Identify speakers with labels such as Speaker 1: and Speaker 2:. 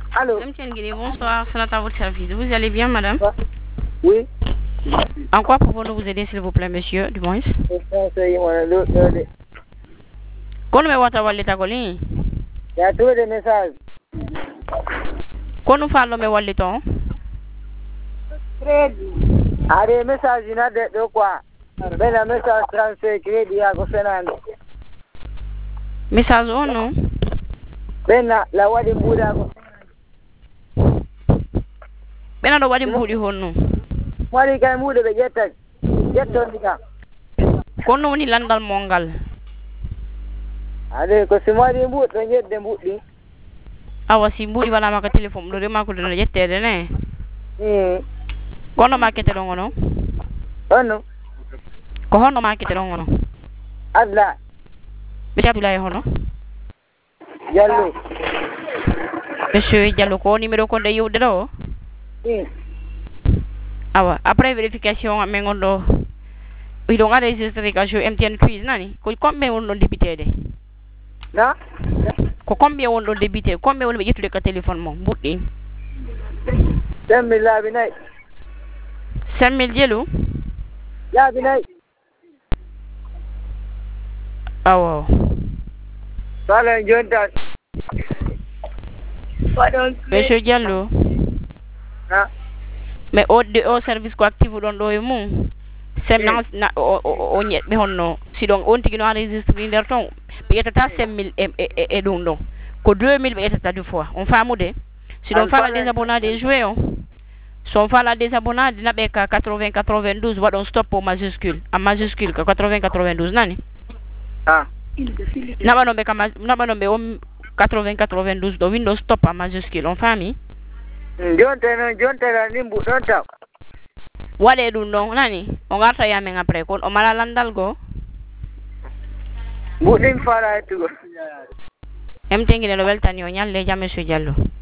Speaker 1: Allô?
Speaker 2: Madame Tienguini, bonsoir, c'est à votre service. Vous allez bien, madame?
Speaker 1: Oui.
Speaker 2: En quoi pouvons-nous vous aider, s'il vous plaît, monsieur, du moins? Kono me wata wallita ko li?
Speaker 1: Ya trouvé des messages.
Speaker 2: Kono fallo me wallito?
Speaker 1: A des messages de quoi? Ben la message transfert crédit à Gosenando.
Speaker 2: Message o non?
Speaker 1: Ben la wadi mbuda ko.
Speaker 2: Bena do wadi mbudi honno.
Speaker 1: Mari kay mbude be jetta. Jetto ndika.
Speaker 2: Kono woni landal mongal.
Speaker 1: Ade ko si mari mbude to jedde mbudi.
Speaker 2: Awa si mbudi wala maka téléphone do rema ko do jettede ne. Kono makete do ngono?
Speaker 1: Ono.
Speaker 2: Ko honno makete do ngono?
Speaker 1: Adla.
Speaker 2: Monsieur Abdoulaye hono?
Speaker 1: Diallo.
Speaker 2: Monsieur Diallo ko numéro ko de yewde do? Awa après vérification men gondo wi do ngade registré ka MTN quiz nani ko combien won do débité
Speaker 1: Na?
Speaker 2: Ko combien won do débité combien won be jettude ka téléphone mo buddi
Speaker 1: 5000 labi nay
Speaker 2: 5000 jelu
Speaker 1: labi nay
Speaker 2: awa
Speaker 1: sala jonta
Speaker 2: Monsieur Diallo
Speaker 1: na
Speaker 2: mais o service ko active don do e mum semnance na o nyebe honno si donc on tigi no enregistré der ton be yetata 5000 e dum don ko 2000 be yetata du fois on famude si donc fala des abonnés des jouets on son fala des abonnés dina be ka 80 92 wadon stop au majuscule en majuscule ka 80 92 nani naba be on 80 92 do windows stop en majuscule on fami
Speaker 1: jonte la nimbu don taw
Speaker 2: wade dum non nani on garta yamen après kon o mala landal go
Speaker 1: budin fara tugo
Speaker 2: MTN ngene lo weltani o nyalle jamme so Diallo